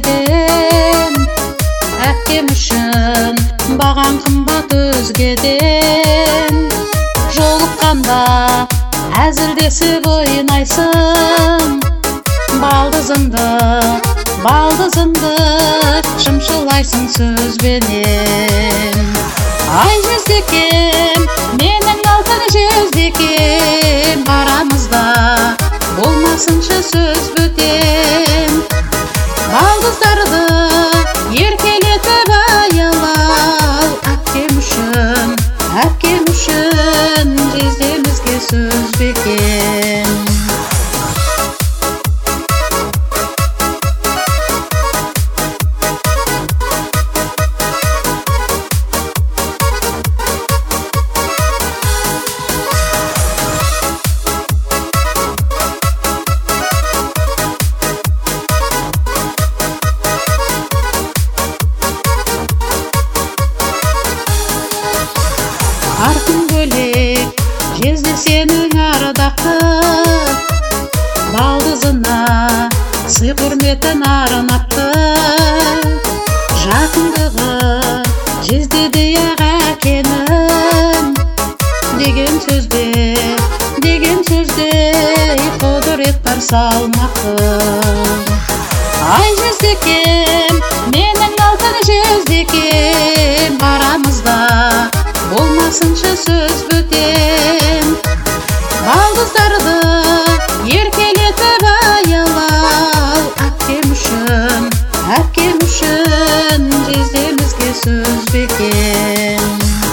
өзгеден, әпкем үшін бағаң қымбат өзгеден. Жолыққанда әзілдесіп ойнайсың, балдызымды шымшылайсың сөзбенен. Ай жүздекем, менің алтын жүздекем, арамызда болмасыншы сөз бөтен. Балдыздарды еркелетіп аялау, әпкем үшін жездемізге сөз бекен. Артың бөлек, жезде сенің ардақты, балдызына сый құрметін арнапты. Жақындығы жездедей ақ әкенің, деген сөзде құдырет бар салмақты. Ай жүздекем, менің алтын жүздекем, арамызда болмасыншы сөз бөтен. Балдыздарды еркелетіп аялау, әпкем үшін жездемізге сөз бекен.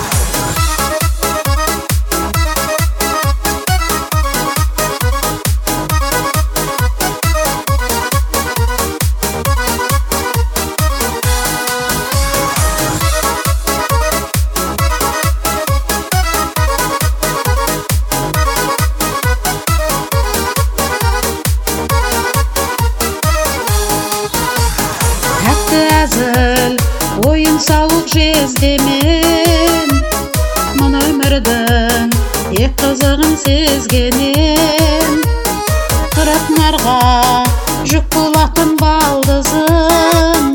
Әзіл ойын сауық жездемен, мұны өмірдің ек қызығын сезгенен. Қырық нарға жүк болатын балдызым,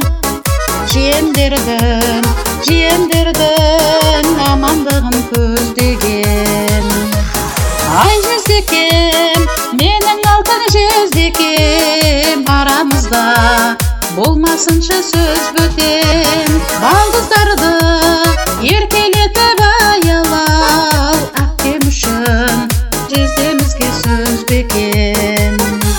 жиендердің амандығын көздеген. Ай жүздекем, менің алтын жүздекем, арамызда болмасыншы сөз бөтен. Балдыздарды еркелетіп аялау, әпкем үшін жездемізге сөз бекен.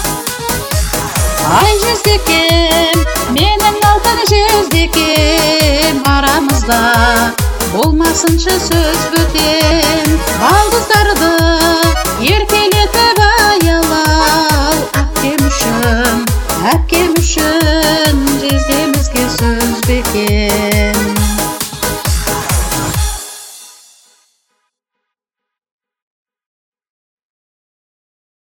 Ай жүздекем, менің алтын жүздекем, арамызда болмасыншы сөз бөтен. Балдыздарды еркелетіп